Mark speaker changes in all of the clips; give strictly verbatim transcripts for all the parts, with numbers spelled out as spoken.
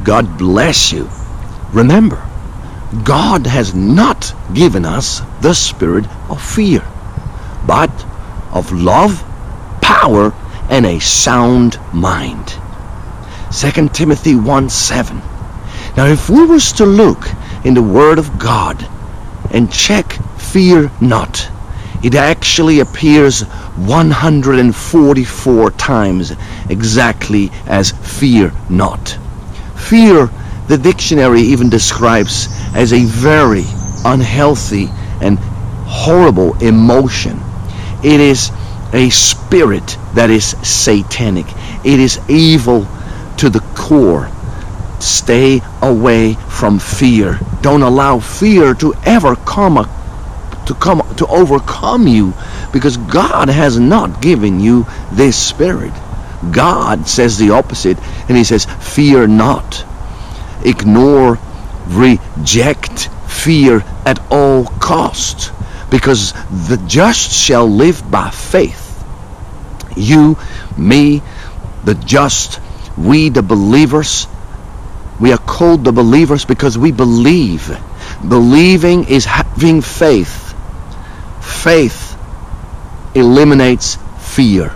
Speaker 1: God bless you. Remember, God has not given us the spirit of fear, but of love, power, and a sound mind. Second Timothy one seven. Now, if we was to look in the Word of God and check fear not, it actually appears one hundred forty-four times exactly as fear not. Fear, the dictionary even describes as a very unhealthy and horrible emotion. It is a spirit that is satanic. It is evil to the core. Stay away from fear. Don't allow fear to ever come a, to come to overcome you, because God has not given you this spirit. God says the opposite, and he says, fear not. Ignore, reject fear at all cost, because the just shall live by faith. You, me, the just, we the believers, we are called the believers because we believe. Believing is having faith. Faith eliminates fear.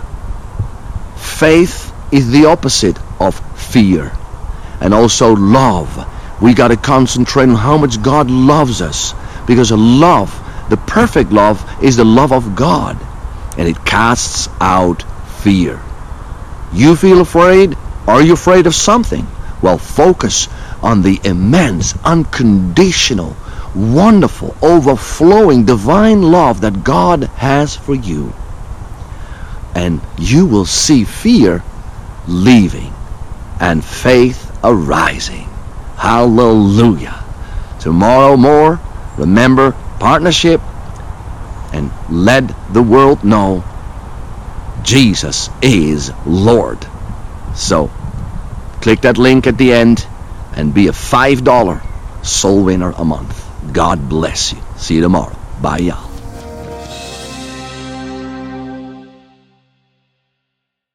Speaker 1: Faith is the opposite of fear. And also love. We got to concentrate on how much God loves us, because love, the perfect love, is the love of God, and it casts out fear. You feel afraid? Are you afraid of something? Well, focus on the immense, unconditional, wonderful, overflowing, divine love that God has for you. And you will see fear leaving and faith arising. Hallelujah. Tomorrow more. Remember, partnership, and let the world know Jesus is Lord. So, click that link at the end and be a five dollar soul winner a month. God bless you. See you tomorrow. Bye, y'all.